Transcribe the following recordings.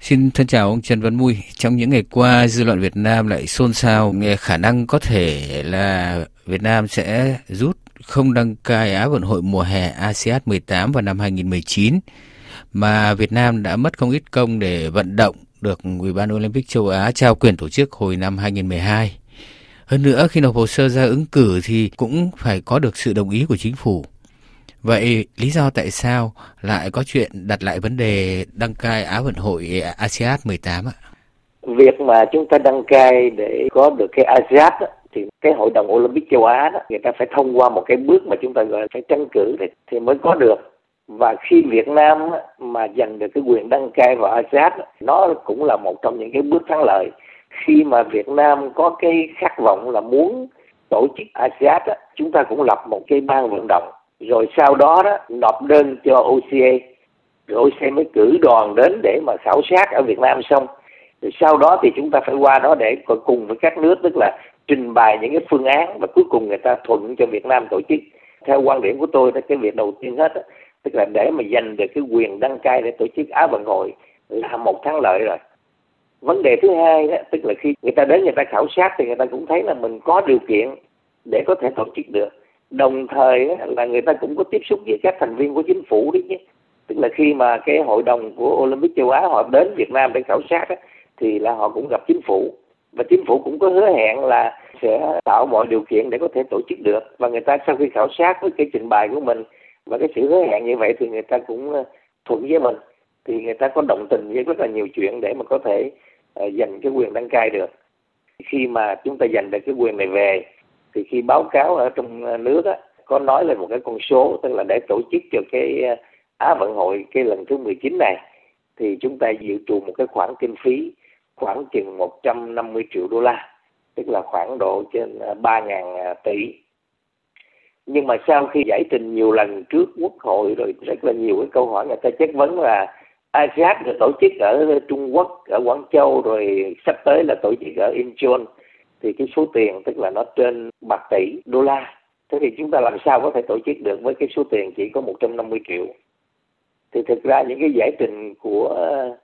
Xin thân chào ông Trần Văn Mui. Trong những ngày qua, dư luận Việt Nam lại xôn xao nghe khả năng có thể là Việt Nam sẽ rút không đăng cai Á vận hội mùa hè ASEAN 18 vào năm 2019, mà Việt Nam đã mất không ít công để vận động được Ủy ban Olympic châu Á trao quyền tổ chức hồi năm 2012. Hơn nữa, khi nộp hồ sơ ra ứng cử thì cũng phải có được sự đồng ý của chính phủ. Vậy lý do tại sao lại có chuyện đặt lại vấn đề đăng cai Á vận hội ASEAN 18 ạ? Việc mà chúng ta đăng cai để có được cái ASEAN thì cái Hội đồng Olympic châu Á đó, người ta phải thông qua một cái bước mà chúng ta gọi là phải tranh cử thì mới có được. Và khi Việt Nam mà giành được cái quyền đăng cai vào ASEAN, nó cũng là một trong những cái bước thắng lợi. Khi mà Việt Nam có cái khát vọng là muốn tổ chức ASEAN, chúng ta cũng lập một cái ban vận động. Rồi sau đó nộp đơn cho OCA, rồi OCA mới cử đoàn đến để mà khảo sát ở Việt Nam xong. Rồi sau đó thì chúng ta phải qua đó để cùng với các nước, tức là trình bày những cái phương án và cuối cùng người ta thuận cho Việt Nam tổ chức. Theo quan điểm của tôi, cái việc đầu tiên hết, tức là để mà giành được cái quyền đăng cai để tổ chức Á vận hội là một thắng lợi rồi. Vấn đề thứ hai đó, tức là khi người ta đến người ta khảo sát thì người ta cũng thấy là mình có điều kiện để có thể tổ chức được. Đồng thời là người ta cũng có tiếp xúc với các thành viên của chính phủ đấy chứ. Tức là khi mà cái hội đồng của Olympic châu Á họ đến Việt Nam để khảo sát thì là họ cũng gặp chính phủ. Và chính phủ cũng có hứa hẹn là sẽ tạo mọi điều kiện để có thể tổ chức được. Và người ta sau khi khảo sát với cái trình bày của mình và cái sự hứa hẹn như vậy thì người ta cũng thuận với mình. Thì người ta có đồng tình với rất là nhiều chuyện để mà có thể giành cái quyền đăng cai được. Khi mà chúng ta giành được cái quyền này về thì khi báo cáo ở trong nước có nói lên một cái con số, tức là để tổ chức cho cái Á vận hội cái lần thứ 19 này thì chúng ta dự trù một cái khoản kinh phí khoảng chừng 150 triệu đô la, tức là khoảng độ trên 3.000 tỷ. Nhưng mà sau khi giải trình nhiều lần trước Quốc hội rồi rất là nhiều cái câu hỏi người ta chất vấn là ASEAN được tổ chức ở Trung Quốc, ở Quảng Châu, rồi sắp tới là tổ chức ở Incheon, thì cái số tiền tức là nó trên bạc tỷ đô la. Thế thì chúng ta làm sao có thể tổ chức được với cái số tiền chỉ có 150 triệu? Thì thực ra những cái giải trình của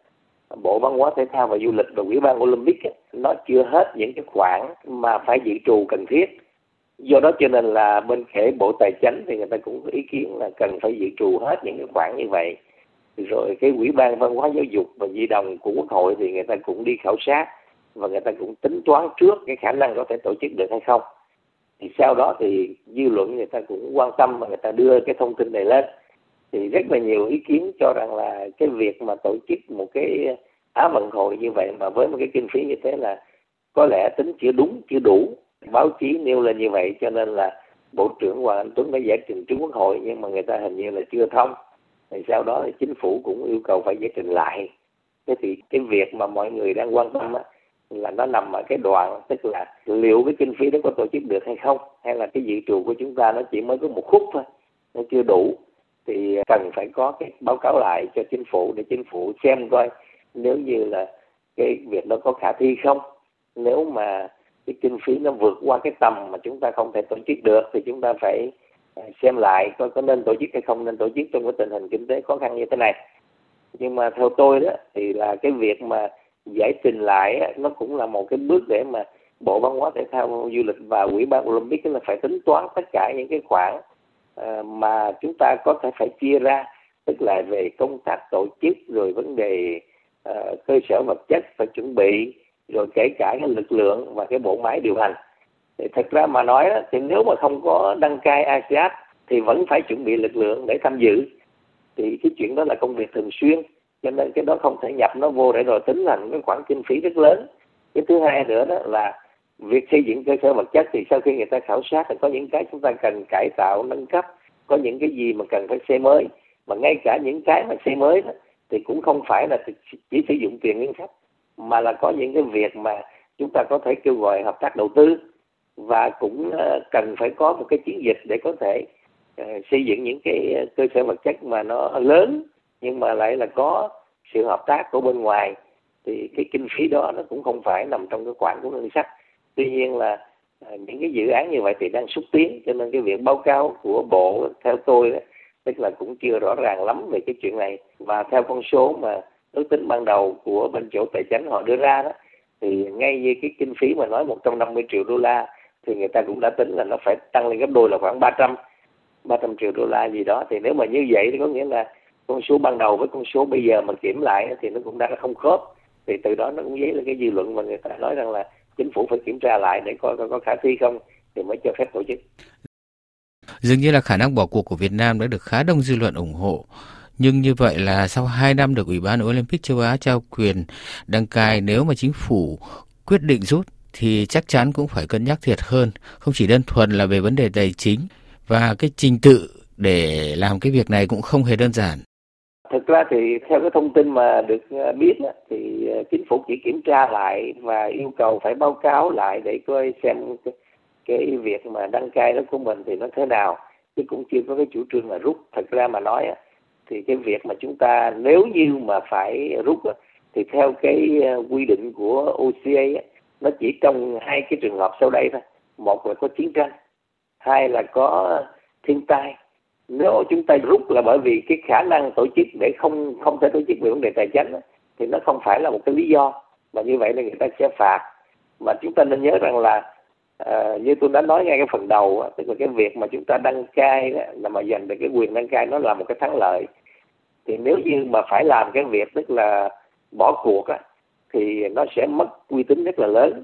Bộ Văn hóa Thể thao và Du lịch và Ủy ban Olympic nó chưa hết những cái khoản mà phải dự trù cần thiết. Do đó cho nên là bên phía Bộ Tài chính thì người ta cũng có ý kiến là cần phải dự trù hết những cái khoản như vậy. Rồi cái Ủy ban Văn hóa Giáo dục và Di đồng của Quốc hội thì người ta cũng đi khảo sát và người ta cũng tính toán trước cái khả năng có thể tổ chức được hay không. Thì sau đó thì dư luận người ta cũng quan tâm và người ta đưa cái thông tin này lên. Thì rất là nhiều ý kiến cho rằng là cái việc mà tổ chức một cái Á vận hội như vậy mà với một cái kinh phí như thế là có lẽ tính chưa đúng, chưa đủ. Báo chí nêu lên như vậy cho nên là Bộ trưởng Hoàng Anh Tuấn đã giải trình trước Quốc hội nhưng mà người ta hình như là chưa thông. Thì sau đó thì chính phủ cũng yêu cầu phải giải trình lại. Thế thì cái việc mà mọi người đang quan tâm là nó nằm ở cái đoạn, tức là liệu cái kinh phí đó có tổ chức được hay không, hay là cái dự trù của chúng ta nó chỉ mới có một khúc thôi, nó chưa đủ. Thì cần phải có cái báo cáo lại cho chính phủ để chính phủ xem coi nếu như là cái việc đó có khả thi không. Nếu mà cái kinh phí nó vượt qua cái tầm mà chúng ta không thể tổ chức được thì chúng ta phải xem lại coi có nên tổ chức hay không nên tổ chức trong cái tình hình kinh tế khó khăn như thế này. Nhưng mà theo tôi đó thì là cái việc mà giải trình lại nó cũng là một cái bước để mà Bộ Văn hóa Thể thao Du lịch và Ủy ban Olympic là phải tính toán tất cả những cái khoản mà chúng ta có thể phải chia ra, tức là về công tác tổ chức, rồi vấn đề cơ sở vật chất phải chuẩn bị, rồi kể cả cái lực lượng và cái bộ máy điều hành. Thì thật ra mà nói đó, thì nếu mà không có đăng cai ASEAN thì vẫn phải chuẩn bị lực lượng để tham dự. Thì cái chuyện đó là công việc thường xuyên, cho nên cái đó không thể nhập nó vô để rồi tính thành cái khoản kinh phí rất lớn. Cái thứ hai nữa đó là việc xây dựng cơ sở vật chất thì sau khi người ta khảo sát thì có những cái chúng ta cần cải tạo, nâng cấp, có những cái gì mà cần phải xây mới. Mà ngay cả những cái mà xây mới đó thì cũng không phải là chỉ sử dụng tiền ngân sách, mà là có những cái việc mà chúng ta có thể kêu gọi hợp tác đầu tư, và cũng cần phải có một cái chiến dịch để có thể xây dựng những cái cơ sở vật chất mà nó lớn nhưng mà lại là có sự hợp tác của bên ngoài. Thì cái kinh phí đó nó cũng không phải nằm trong cái khoản của ngân sách. Tuy nhiên là những cái dự án như vậy thì đang xúc tiến, cho nên cái việc báo cáo của Bộ theo tôi đó, tức là cũng chưa rõ ràng lắm về cái chuyện này. Và theo con số mà ước tính ban đầu của bên chỗ tài chính họ đưa ra đó, thì ngay như cái kinh phí mà nói 150 triệu đô la thì người ta cũng đã tính là nó phải tăng lên gấp đôi là khoảng 300 triệu đô la gì đó. Thì nếu mà như vậy thì có nghĩa là con số ban đầu với con số bây giờ mà kiểm lại thì nó cũng đã không khớp. Thì từ đó nó cũng dấy lên cái dư luận mà người ta nói rằng là chính phủ phải kiểm tra lại để coi có khả thi không thì mới cho phép tổ chức. Dường như là khả năng bỏ cuộc của Việt Nam đã được khá đông dư luận ủng hộ. Nhưng như vậy là sau 2 năm được Ủy ban Olympic châu Á trao quyền đăng cai, nếu mà chính phủ quyết định rút thì chắc chắn cũng phải cân nhắc thiệt hơn, không chỉ đơn thuần là về vấn đề tài chính, và cái trình tự để làm cái việc này cũng không hề đơn giản. Thực ra thì theo cái thông tin mà được biết thì chính phủ chỉ kiểm tra lại và yêu cầu phải báo cáo lại để coi xem cái việc mà đăng cai đó của mình thì nó thế nào, chứ cũng chưa có cái chủ trương là rút. Thật ra mà nói thì cái việc mà chúng ta nếu như mà phải rút thì theo cái quy định của OCA nó chỉ trong hai cái trường hợp sau đây thôi. Một là có chiến tranh, hai là có thiên tai. Nếu chúng ta rút là bởi vì cái khả năng tổ chức để không thể tổ chức về vấn đề tài chính thì nó không phải là một cái lý do, mà như vậy là người ta sẽ phạt. Mà chúng ta nên nhớ rằng là như tôi đã nói ngay cái phần đầu tức là cái việc mà chúng ta đăng cai là mà giành được cái quyền đăng cai nó là một cái thắng lợi. Thì nếu như mà phải làm cái việc tức là bỏ cuộc thì nó sẽ mất uy tín rất là lớn,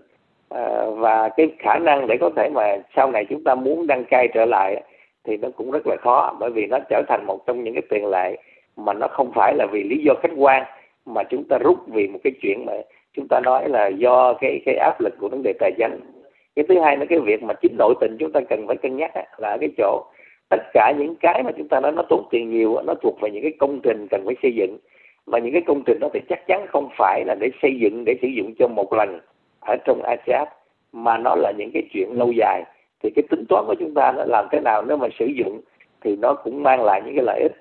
và cái khả năng để có thể mà sau này chúng ta muốn đăng cai trở lại thì nó cũng rất là khó, bởi vì nó trở thành một trong những cái tiền lệ mà nó không phải là vì lý do khách quan, mà chúng ta rút vì một cái chuyện mà chúng ta nói là do cái áp lực của vấn đề tài chính. Cái thứ hai là cái việc mà chính nội tình chúng ta cần phải cân nhắc là cái chỗ tất cả những cái mà chúng ta nói nó tốn tiền nhiều nó thuộc về những cái công trình cần phải xây dựng, và những cái công trình đó thì chắc chắn không phải là để xây dựng để sử dụng cho một lần ở trong ASEAN, mà nó là những cái chuyện lâu dài. Thì cái tính toán của chúng ta nó làm thế nào nếu mà sử dụng thì nó cũng mang lại những cái lợi ích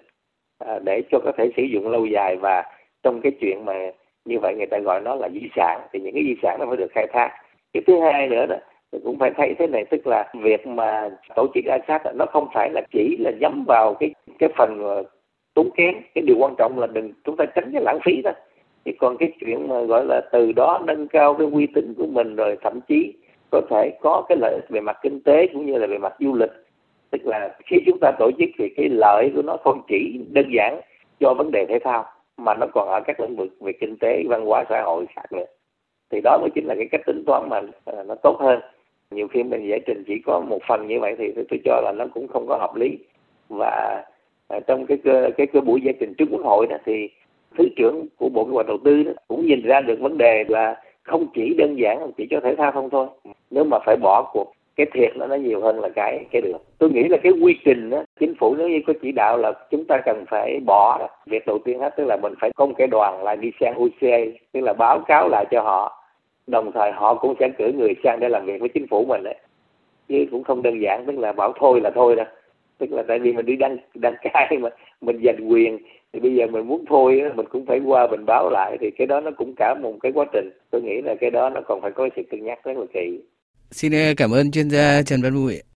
để cho có thể sử dụng lâu dài. Và trong cái chuyện mà như vậy người ta gọi nó là di sản, thì những cái di sản nó phải được khai thác. Cái thứ hai nữa đó thì cũng phải thấy thế này, tức là việc mà tổ chức ASEAN nó không phải là chỉ là nhắm vào cái phần tốn kém. Cái điều quan trọng là chúng ta tránh cái lãng phí đó. Thì còn cái chuyện mà gọi là từ đó nâng cao cái uy tín của mình, rồi thậm chí có thể có cái lợi ích về mặt kinh tế cũng như là về mặt du lịch. Tức là khi chúng ta tổ chức thì cái lợi của nó không chỉ đơn giản cho vấn đề thể thao, mà nó còn ở các lĩnh vực về kinh tế, văn hóa, xã hội khác nữa. Thì đó mới chính là cái cách tính toán mà nó tốt hơn. Nhiều khi mình giải trình chỉ có một phần như vậy thì tôi cho là nó cũng không có hợp lý. Và trong cái buổi giải trình trước Quốc hội đó thì Thứ trưởng của Bộ Kế hoạch Đầu tư đó cũng nhìn ra được vấn đề là không chỉ đơn giản chỉ cho thể thao không thôi. Nếu mà phải bỏ cuộc, cái thiệt nó nhiều hơn là cái được. Tôi nghĩ là cái quy trình đó, chính phủ nếu như có chỉ đạo là chúng ta cần phải bỏ đó. Việc đầu tiên hết tức là mình phải công cái đoàn lại đi sang OCA, tức là báo cáo lại cho họ. Đồng thời họ cũng sẽ cử người sang để làm việc với chính phủ mình đấy. Chứ cũng không đơn giản tức là bảo thôi là thôi đâu. Tức là tại vì mình đi đăng cai mà mình giành quyền thì bây giờ mình muốn thôi mình cũng phải qua mình báo lại, thì cái đó nó cũng cả một cái quá trình. Tôi nghĩ là cái đó nó còn phải có sự cân nhắc rất là kỹ. Xin cảm ơn chuyên gia Trần Văn Bùi.